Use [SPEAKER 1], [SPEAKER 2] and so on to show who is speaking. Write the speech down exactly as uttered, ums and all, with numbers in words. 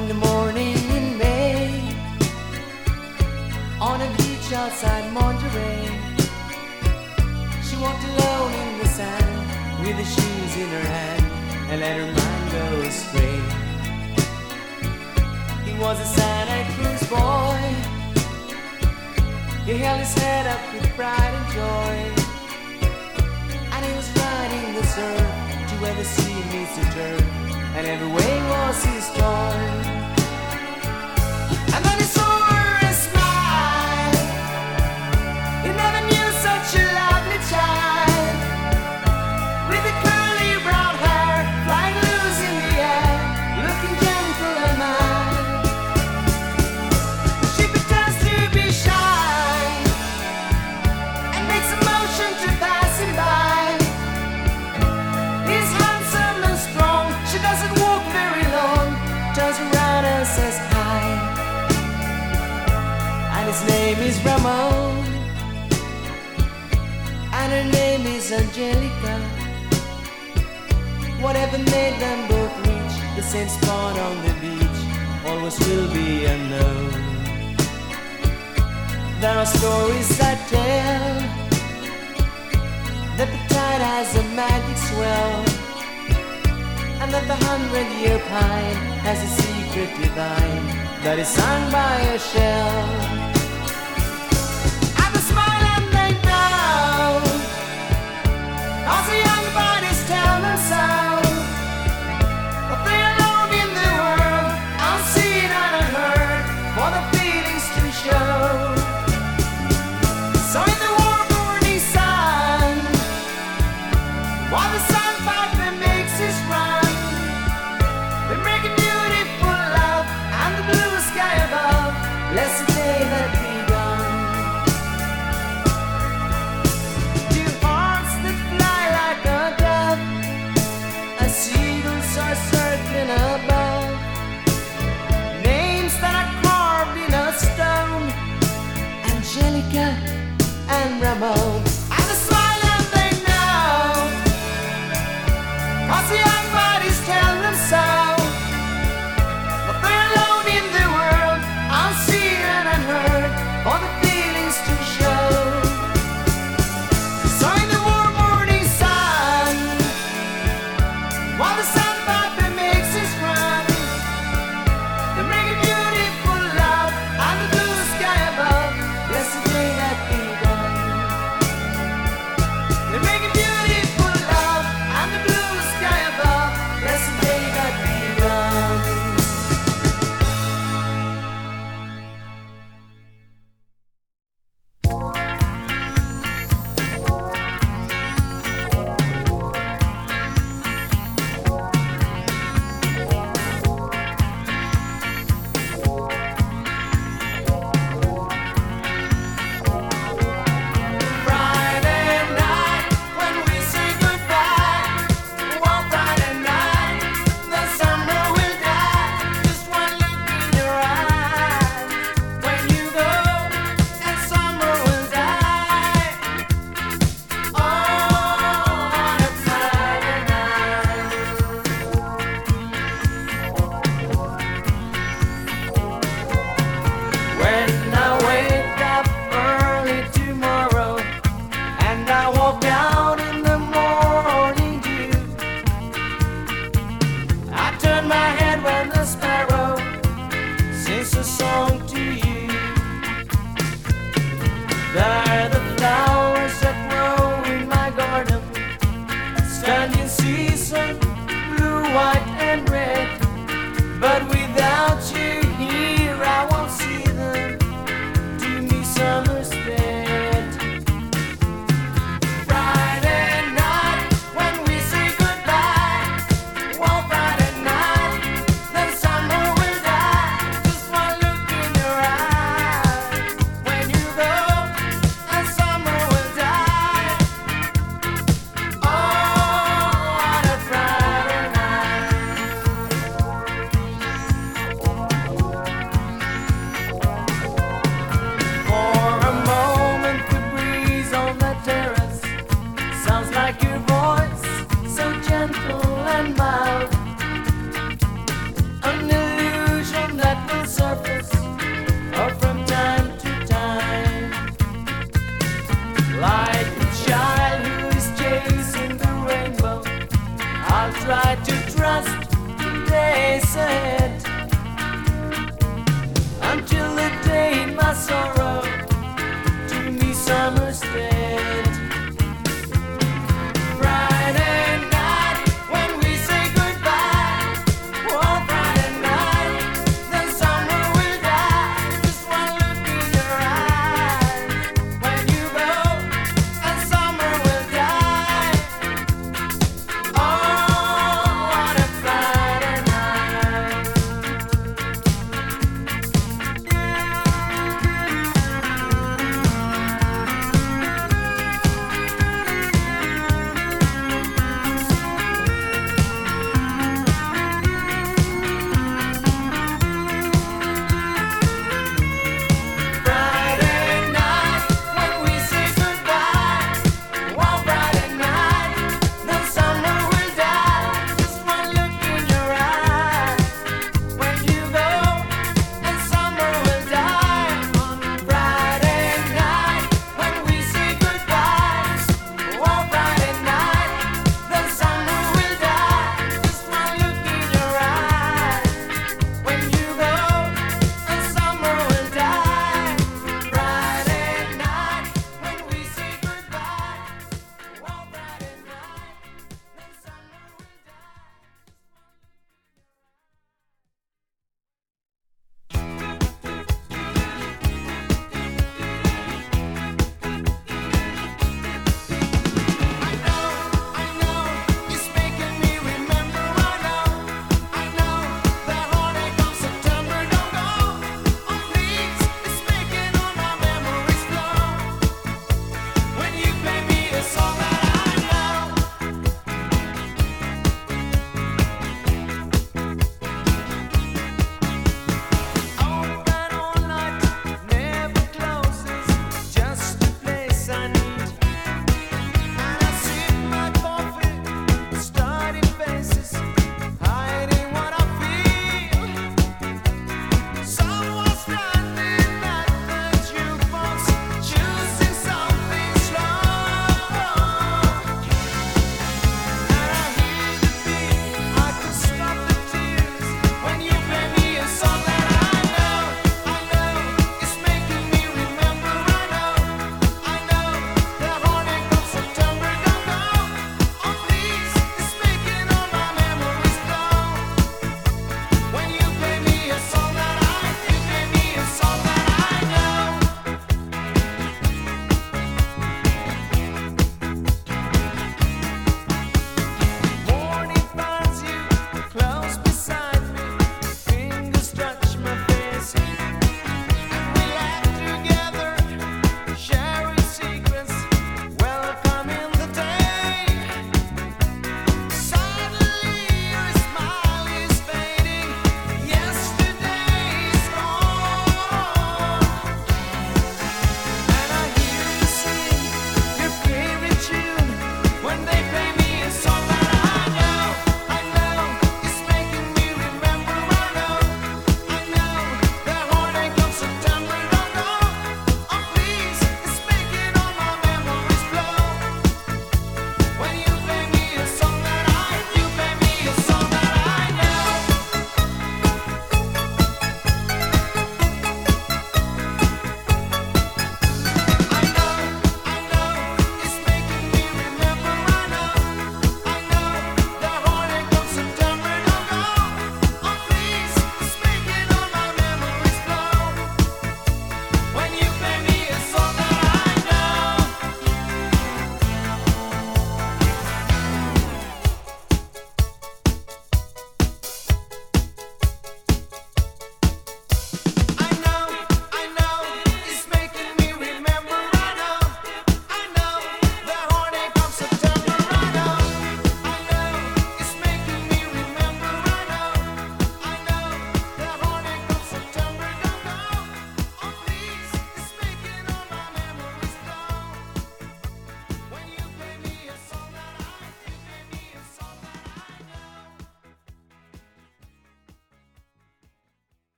[SPEAKER 1] One morning in May, on a beach outside Monterey, she walked alone in the sand with her shoes in her hand and let her mind go astray. He was a Santa Cruz boy. He held his head up with pride and joy, and he was riding the surf to where the sea meets the turf, and every wave was his joy. And then he saw her a smile. He never knew such a lovely child, with the curly brown hair flying loose in the air, looking gentle and mild. She pretends to be shy and makes a motion to pass him by. He's handsome and strong. She doesn't walk very long, turns around and says hi. And his name is Ramon, and her name is Angelica. Whatever made them both reach the same spot on the beach always will be unknown. There are stories that tell that the tide has a magic swell, and that the hundred-year pine has a secret divine that is sung by a shell. And the smile and they know, 'cause the young bodies tell them so. But they're alone in the world, unseen and unheard, for the feelings to show. So in the warm morning sun, while the sandpiper makes his run, they're making beautiful love, and the blue sky above lets the day that begun. Two hearts that fly like a dove, as seagulls are circling above, names that are carved in a stone, Angelica and Ramon. And the smile and they know, 'cause the young bodies tell them so. But they're alone in the world, unseen and unheard, for the feelings to show. So in the warm morning sun, while the sandpiper makes his run, they're making beautiful love, and the blue sky above bless the day that begun. They're making beautiful love, and the blue sky above bless the day that begun. Friday night, when we say goodbye, one Friday night, the summer will die. Just one look in your eyes, when you go, and summer will die. Oh, on a Friday night. When I wake up early tomorrow, and I walk out in the morning dew, I turn my head when the sparrow sings a song to you. There are the flowers that grow in my garden, stand in season, blue, white, and red. But without you here, I won't see them. Do me summer's dead. Friday said, until the day my sorrow to me summer's dead. Friday night when we say goodbye, oh Friday night, then summer will die. Just one look in your eyes when you go, and summer will die. Oh, what a Friday night.